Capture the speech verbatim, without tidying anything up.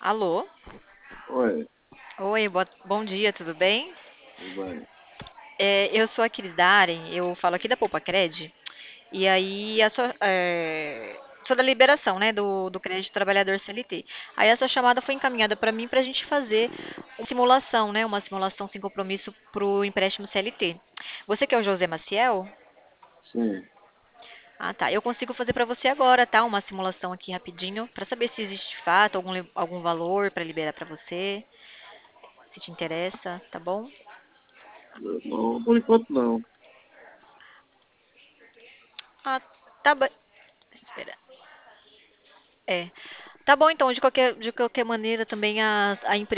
Alô? Oi, Oi, boa- bom dia, tudo bem? tudo bem? É, eu sou a Cris Daren, eu falo aqui da Poupa Cred, e aí a sua, é, sou da liberação, né, do, do crédito trabalhador C L T. Aí a sua chamada foi encaminhada para mim para a gente fazer uma simulação, né, uma simulação sem compromisso para o empréstimo C L T. Você que é o José Maciel? Sim, Ah, tá. Eu consigo fazer para você agora, tá? Uma simulação aqui rapidinho, para saber se existe de fato algum, li- algum valor para liberar para você, se te interessa, tá bom? não, por enquanto não. Ah, tá bom. Espera. É. Tá bom, então, de qualquer, de qualquer maneira, também a, a empresa